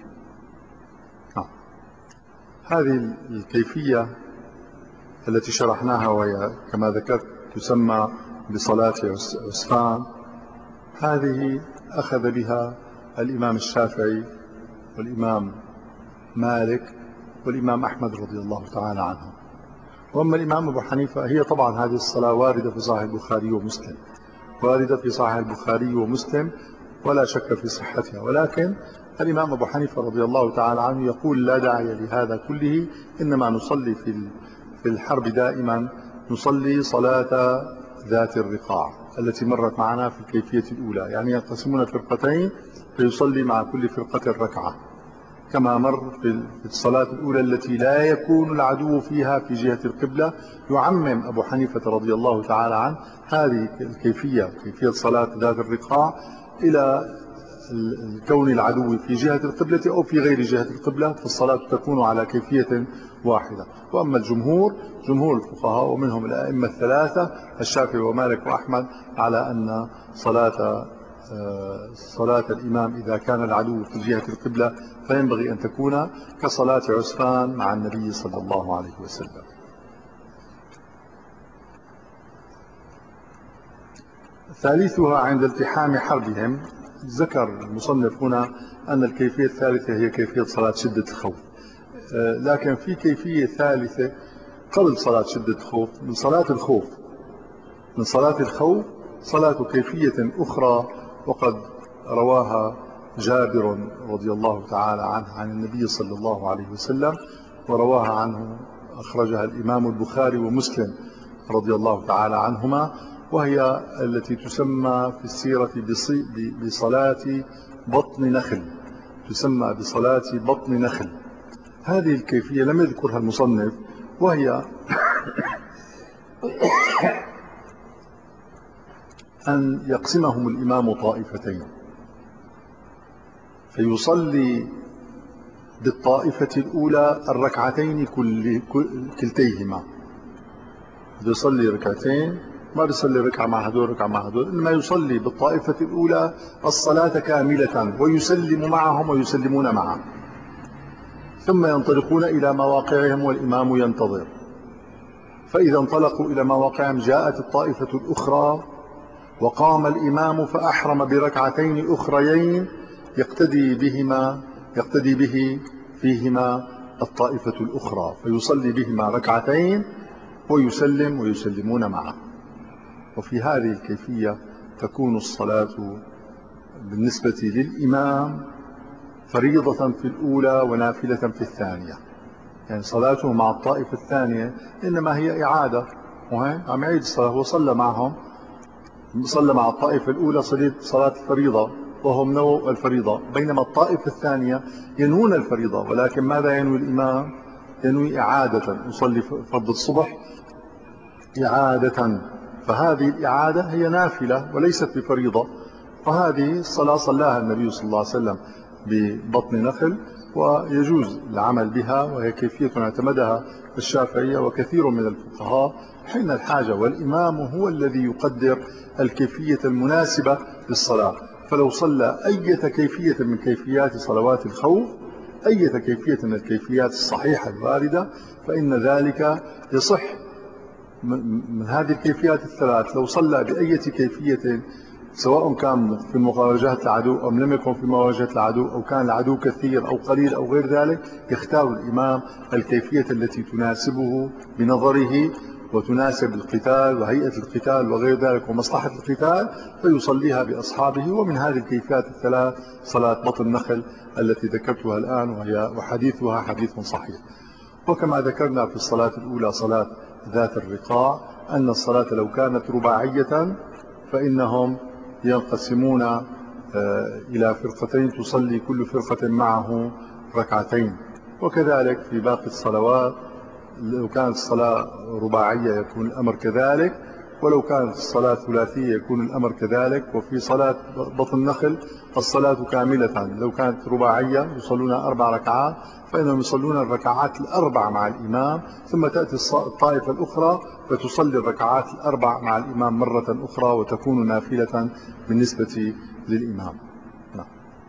هذه الكيفية التي شرحناها وهي كما ذكرت تسمى بصلاة عسفان، هذه أخذ بها الإمام الشافعي والإمام مالك والإمام أحمد رضي الله تعالى عنهم. وأما الإمام أبو حنيفة، هي طبعا هذه الصلاة واردة في صحيح البخاري ومسلم، واردة في صحيح البخاري ومسلم ولا شك في صحتها، ولكن الإمام أبو حنيفة رضي الله تعالى عنه يقول لا داعي لهذا كله، إنما نصلي في الحرب دائما نصلي صلاة ذات الرقاع التي مرت معنا في الكيفية الأولى، يعني ينقسمون فرقتين فيصلي مع كل فرقة ركعة، كما مر في الصلاة الأولى التي لا يكون العدو فيها في جهة القبلة. يعمم أبو حنيفة رضي الله تعالى عنه هذه الكيفية، كيفية صلاة ذات الرقاع، إلى كون العدو في جهة القبلة أو في غير جهة القبلة، فالصلاة تكون على كيفية واحدة. وأما جمهور الفقهاء ومنهم الأئمة الثلاثة الشافعي ومالك وأحمد على أن صلاة الإمام إذا كان العدو في جهة القبلة فينبغي أن تكون كصلاة عسفان مع النبي صلى الله عليه وسلم. ثالثها عند التحام حربهم، ذكر المصنف هنا أن الكيفية الثالثة هي كيفية صلاة شدة الخوف، لكن في كيفية ثالثة قبل صلاة شدة الخوف، من صلاة الخوف صلاة كيفية أخرى، وقد رواها جابر رضي الله تعالى عنه عن النبي صلى الله عليه وسلم، ورواها عنه أخرجها الإمام البخاري ومسلم رضي الله تعالى عنهما، وهي التي تسمى في السيرة بصلاة بطن نخل، تسمى بصلاة بطن نخل. هذه الكيفية لم يذكرها المصنف، وهي أن يقسمهم الإمام طائفتين، فيصلي بالطائفة الأولى الركعتين كلتيهما. يصلي ركعتين، ما يصلي ركعة مع هدول ركعة مع هدول، إنما يصلي بالطائفة الأولى الصلاة كاملة ويسلم معهم ويسلمون معه، ثم ينطلقون إلى مواقعهم والإمام ينتظر. فإذا انطلقوا إلى مواقعهم جاءت الطائفة الأخرى وقام الإمام فأحرم بركعتين أخريين يقتدي به فيهما الطائفة الأخرى، فيصلي بهما ركعتين ويسلم ويسلمون معه. وفي هذه الكيفية تكون الصلاة بالنسبة للإمام فريضة في الأولى ونافلة في الثانية. يعني صلاته مع الطائفة الثانية إنما هي إعادة، وهي عم يعيد الصلاة، هو صلى معهم، صلى مع الطائفة الأولى صلاة الفريضة وهم نووا الفريضة، بينما الطائفة الثانية ينوون الفريضة، ولكن ماذا ينوي الإمام؟ ينوي إعادة، يصلي فرض الصبح إعادة، فهذه الإعادة هي نافلة وليست بفريضة. وهذه الصلاة صلاها النبي صلى الله عليه وسلم ببطن نخل، ويجوز العمل بها، وهي كيفية اعتمدها الشافعية وكثير من الفقهاء حين الحاجة، والإمام هو الذي يقدر الكيفية المناسبة للصلاة. فلو صلى أي كيفية من كيفيات صلوات الخوف، أي كيفية من الكيفيات الصحيحة الواردة، فإن ذلك يصح من هذه الكيفيات الثلاث. لو صلى بأي كيفية، سواء كان في مواجهة العدو أو لم يكن في مواجهة العدو، أو كان العدو كثير أو قليل أو غير ذلك، يختار الإمام الكيفية التي تناسبه بنظره وتناسب القتال وهيئة القتال وغير ذلك ومصلحة القتال، فيصليها بأصحابه. ومن هذه الكيفيات الثلاث صلاة بطن النخل التي ذكرتها الآن، وحديثها حديث صحيح. وكما ذكرنا في الصلاة الأولى صلاة ذات الرقاع، أن الصلاة لو كانت رباعية فإنهم ينقسمون إلى فرقتين، تصلي كل فرقة معه ركعتين. وكذلك في باقي الصلوات لو كانت الصلاة رباعية يكون الأمر كذلك، ولو كانت الصلاة ثلاثية يكون الأمر كذلك. وفي صلاة بطن النخل الصلاة كاملة، لو كانت رباعية يصلون 4 ركعات، فإنهم يصلون الركعات الأربع مع الإمام، ثم تأتي الطائفة الأخرى فتصلي الركعات الأربع مع الإمام مرة أخرى، وتكون نافلة بالنسبة للإمام. نعم.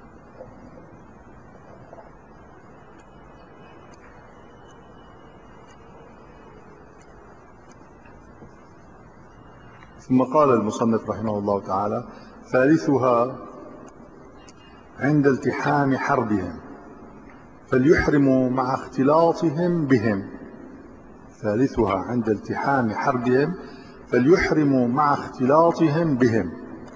ثم قال المصنف رحمه الله تعالى: ثالثها عند التحام حربهم فليحرموا مع اختلاطهم بهم. ثالثها عند التحام حربهم فليحرموا مع اختلاطهم بهم،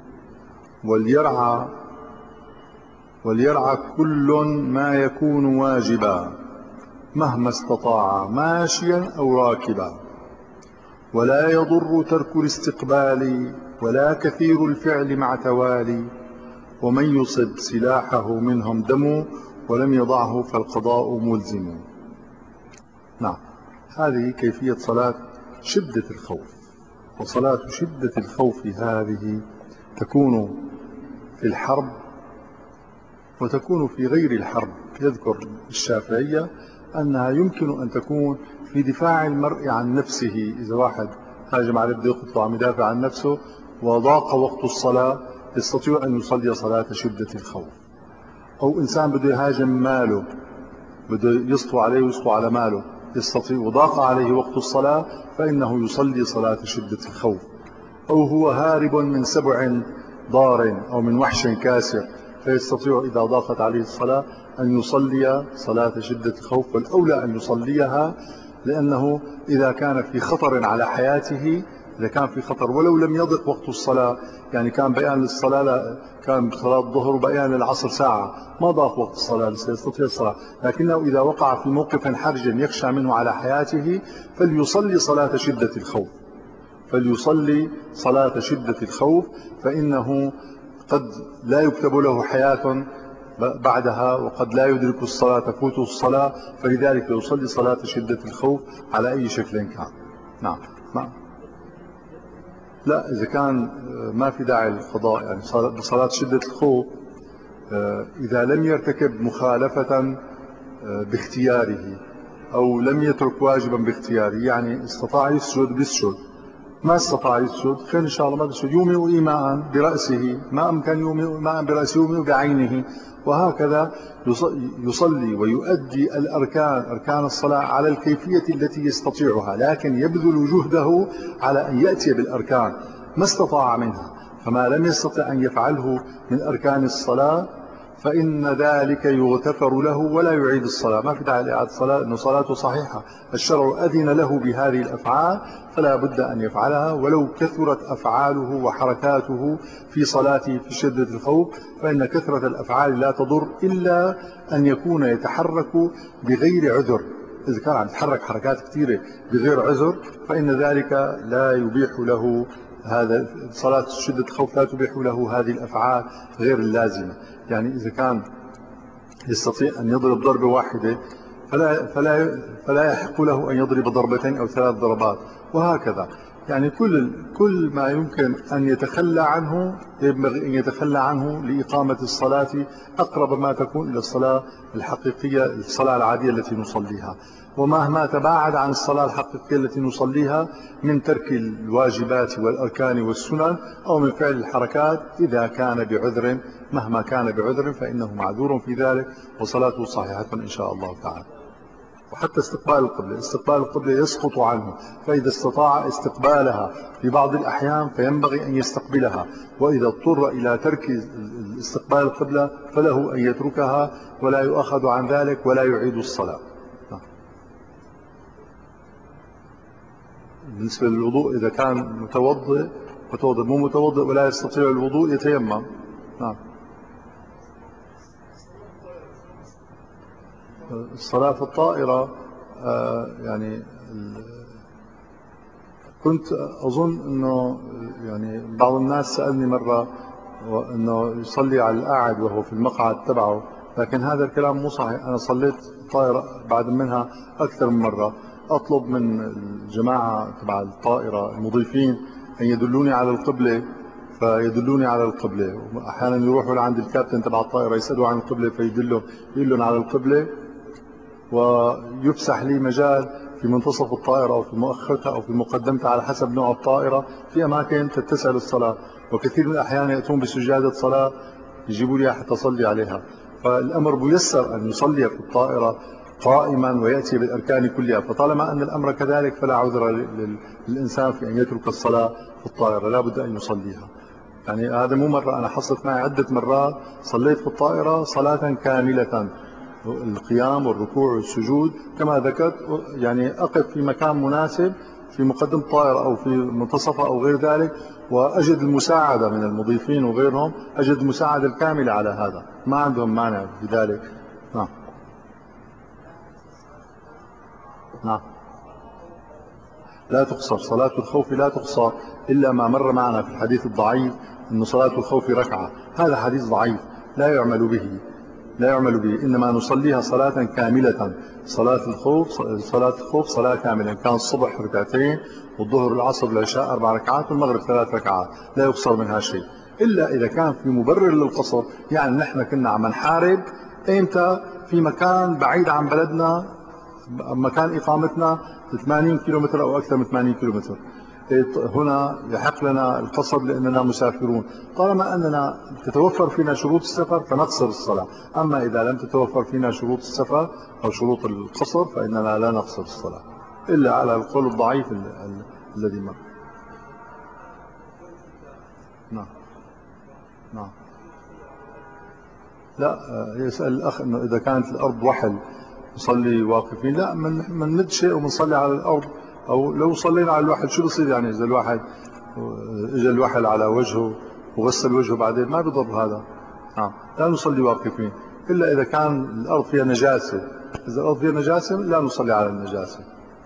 وليرعى كل ما يكون واجبا مهما استطاع ماشيا أو راكبا، ولا يضر ترك الاستقبال ولا كثير الفعل مع توالي، ومن يصب سلاحه منهم دم ولم يضعه فالقضاء ملزم. نعم، هذه كيفية صلاة شدة الخوف. وصلاة شدة الخوف هذه تكون في الحرب وتكون في غير الحرب. يذكر الشافعية أنها يمكن أن تكون في دفاع المرء عن نفسه، إذا واحد هاجم عليه بده يقتله عم يدافع عن نفسه وضاق وقت الصلاة يستطيع أن يصلي صلاة شدة الخوف. أو إنسان بده يهاجم ماله، بده يسطو عليه ويسطو على ماله، يستطيع وضاق عليه وقت الصلاة فإنه يصلي صلاة شدة الخوف. أو هو هارب من سبع ضار أو من وحش كاسر، فيستطيع إذا ضاقت عليه الصلاة أن يصلي صلاة شدة الخوف، والأولى أن يصليها، لأنه إذا كان في خطر على حياته إذا كان في خطر ولو لم يضق وقت الصلاة، يعني كان بيان للصلاة، كان صلاة الظهر وبيان للعصر ساعة، ما ضاق وقت الصلاة ليستطيع الصلاة، لكنه إذا وقع في موقف حرج يخشى منه على حياته فليصلي صلاة شدة الخوف، فليصلي صلاة شدة الخوف، فإنه قد لا يكتب له حياة بعدها، وقد لا يدرك الصلاة تفوته الصلاة، فلذلك يصلي صلاة شدة الخوف على أي شكل كان. نعم. لا، إذا كان ما في داعي للقضاء، يعني بصلاة شدة الخوف إذا لم يرتكب مخالفة باختياره أو لم يترك واجبا باختياره، يعني استطاع يسجد بيسجد، ما استطاع يسجد خير إن شاء الله ما بيسجد، يومئ إيماء برأسه، ما أمكن يومئ إيماء برأسه يومئ بعينه، وهكذا يصلي ويؤدي أركان الصلاة على الكيفية التي يستطيعها، لكن يبذل جهده على أن يأتي بالأركان ما استطاع منها، فما لم يستطع أن يفعله من أركان الصلاة فإن ذلك يغتفر له ولا يعيد الصلاة، ما في داعي لإعادة الصلاة، أن صلاته صحيحة، الشرع أذن له بهذه الأفعال فلا بد أن يفعلها، ولو كثرت أفعاله وحركاته في صلاته في شدة الخوف، فإن كثرة الأفعال لا تضر إلا أن يكون يتحرك بغير عذر. إذا كان عم يتحرك حركات كثيرة بغير عذر فإن ذلك لا يبيح له هذا، صلاة شدة الخوف لا تبيح له هذه الأفعال غير اللازمة. يعني إذا كان يستطيع أن يضرب ضربة واحدة فلا يحق له أن يضرب ضربتين أو 3 ضربات، وهكذا. يعني كل ما يمكن أن يتخلى عنه ينبغي أن يتخلى عنه لإقامة الصلاة أقرب ما تكون إلى الصلاة الحقيقية، الصلاة العادية التي نصليها، ومهما تباعد عن الصلاة الحقيقية التي نصليها من ترك الواجبات والأركان والسنن أو من فعل الحركات، إذا كان بعذر، مهما كان بعذر فإنه معذور في ذلك وصلاته صحيحة إن شاء الله تعالى. وحتى استقبال القبلة يسقط عنه، فإذا استطاع استقبالها في بعض الأحيان فينبغي أن يستقبلها، وإذا اضطر إلى ترك استقبال القبلة فله أن يتركها ولا يؤخذ عن ذلك ولا يعيد الصلاة. بالنسبة للوضوء إذا كان متوضئ مو متوضئ ولا يستطيع الوضوء يتيمم. نعم. الصلاة في الطائرة يعني كنت أظن أنه يعني بعض الناس سألني مرة أنه يصلي على القاعد وهو في المقعد تبعه، لكن هذا الكلام مو صحيح. أنا صليت الطائرة بعد منها أكثر من مرة، أطلب من الجماعة تبع الطائرة المضيفين أن يدلوني على القبلة فيدلوني على القبلة، أحيانا يروحوا لعند الكابتن تبع الطائرة يسألوا عن القبلة فيدلهم يقول على القبلة، ويفسح لي مجال في منتصف الطائرة أو في مؤخرتها أو في مقدمتها على حسب نوع الطائرة في أماكن تتسع للصلاة، وكثير من الأحيان يأتون بسجادة صلاة يجيبوا لي حتى أصلي عليها، فالأمر ميسر أن يصلي في الطائرة قائما ويأتي بالأركان كلها، فطالما أن الأمر كذلك فلا عذر للإنسان في أن يترك الصلاة في الطائرة، لا بد أن يصليها. يعني هذا مو مرة، أنا حصلت معي عدة مرات صليت في الطائرة صلاة كاملة، القيام والركوع والسجود كما ذكرت، يعني أقف في مكان مناسب في مقدم الطائرة أو في منتصفها أو غير ذلك، وأجد المساعدة من المضيفين وغيرهم، أجد المساعدة الكاملة على هذا، ما عندهم مانع في ذلك. نعم. نعم. لا تقصر صلاة الخوف، لا تقصر إلا ما مر معنا في الحديث الضعيف أن صلاة الخوف ركعة، هذا حديث ضعيف لا يعمل به، إنما نصليها صلاة كاملة. صلاة الخوف صلاة كاملة، إن كان الصبح ركعتين والظهر العصر العشاء 4 ركعات والمغرب 3 ركعات لا يقصر منها شيء، إلا إذا كان في مبرر للقصر. يعني نحن كنا عم نحارب إمتى في مكان بعيد عن بلدنا، مكان إقامتنا 80 كيلومتر أو أكثر من 80 كيلومتر، هنا يحق لنا القصر لأننا مسافرون، طالما أننا تتوفر فينا شروط السفر فنقصر الصلاة، أما إذا لم تتوفر فينا شروط السفر أو شروط القصر فإننا لا نقصر الصلاة إلا على القول الضعيف الذي مر. نعم. نعم. لا، يسأل الأخ أنه إذا كانت الأرض وحل نصلي واقفين، لا، من ند شيء ومنصلي على الأرض أو لو صلينا على الوحل شو بصير يعني إذا الواحد إجا الوحل على وجهه وغسل وجهه بعدين ما بضر هذا. لا نصلي واقفين إلا إذا كان الأرض فيها نجاسة. إذا الأرض فيها نجاسة لا نصلي على النجاسة.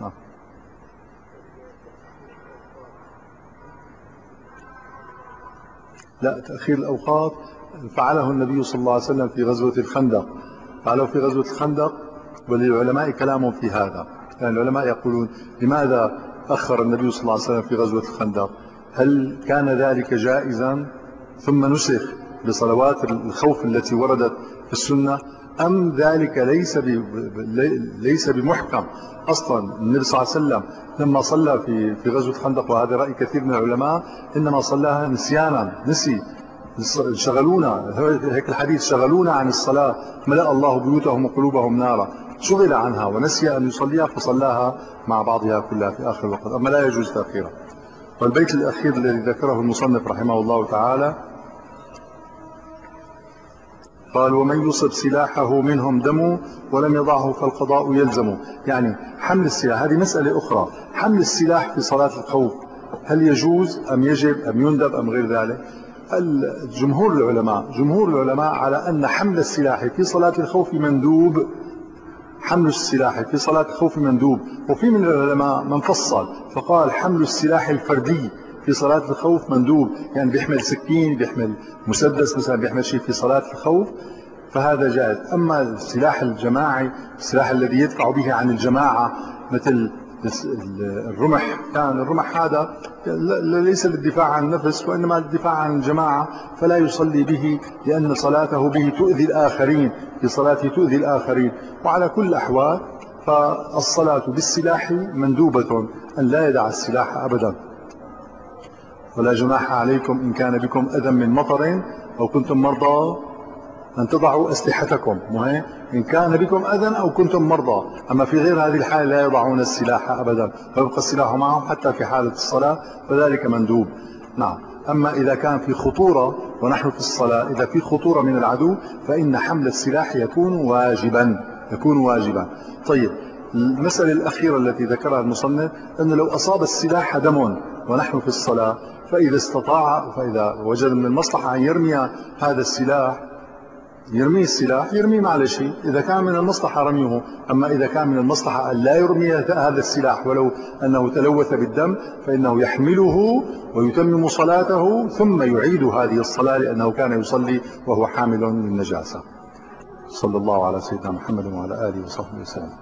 لا، تأخير الأوقات فعله النبي صلى الله عليه وسلم في غزوة الخندق. فعله في غزوة الخندق، وللعلماء كلام في هذا. يعني العلماء يقولون لماذا أخر النبي صلى الله عليه وسلم في غزوة الخندق؟ هل كان ذلك جائزا ثم نسخ بصلوات الخوف التي وردت في السنة، أم ذلك ليس بمحكم أصلا؟ النبي صلى الله عليه وسلم لما صلى في غزوة الخندق، وهذا رأي كثير من العلماء، إنما صلاها نسيانا، نسي. شغلونا، هيك الحديث، شغلونا عن الصلاة، ملأ الله بيوتهم وقلوبهم نارا. شغل عنها ونسي أن يصليها فصلاها مع بعضها كلها في آخر الوقت، أما لا يجوز تأخيرها. والبيت الأخير الذي ذكره المصنف رحمه الله تعالى قال: ومن يصب سلاحه منهم دم ولم يضعه فالقضاء يلزم. يعني حمل السلاح، هذه مسألة أخرى. حمل السلاح في صلاة الخوف هل يجوز أم يجب أم يندب أم غير ذلك؟ جمهور العلماء على أن حمل السلاح في صلاة الخوف مندوب. حمل السلاح في صلاة الخوف مندوب. وفي من العلماء من فصل فقال حمل السلاح الفردي في صلاة الخوف مندوب، يعني بيحمل سكين، بيحمل مسدس مثلا، بيحمل شيء في صلاة الخوف، فهذا جائز. أما السلاح الجماعي، السلاح الذي يدفع به عن الجماعة، مثل الرمح، كان الرمح هذا ليس للدفاع عن النفس وإنما للدفاع عن الجماعة، فلا يصلي به لأن صلاته به تؤذي الآخرين، في صلاته تؤذي الآخرين. وعلى كل الأحوال فالصلاة بالسلاح مندوبة، أن لا يدع السلاح أبدا. ولا جناح عليكم إن كان بكم أذى من مطر أو كنتم مرضى أن تضعوا أسلحتكم. إن كان بكم أذى أو كنتم مرضى. أما في غير هذه الحالة لا يضعون السلاح أبدا، فيبقى السلاح معهم حتى في حالة الصلاة، فذلك مندوب. نعم. أما إذا كان في خطورة ونحن في الصلاة، إذا في خطورة من العدو، فإن حمل السلاح يكون واجبا. طيب، المسألة الأخيرة التي ذكرها المصنف أنه لو أصاب السلاح دم ونحن في الصلاة، فإذا وجد من المصلحة أن يرمي هذا السلاح، يرمي السلاح، يرمي ما عليه شيء إذا كان من المصلحة رميه. أما إذا كان من المصلحة أن لا يرمي هذا السلاح ولو أنه تلوث بالدم، فإنه يحمله ويتمم صلاته ثم يعيد هذه الصلاة، لأنه كان يصلي وهو حامل للنجاسة. صلى الله على سيدنا محمد وعلى آله وصحبه وسلم.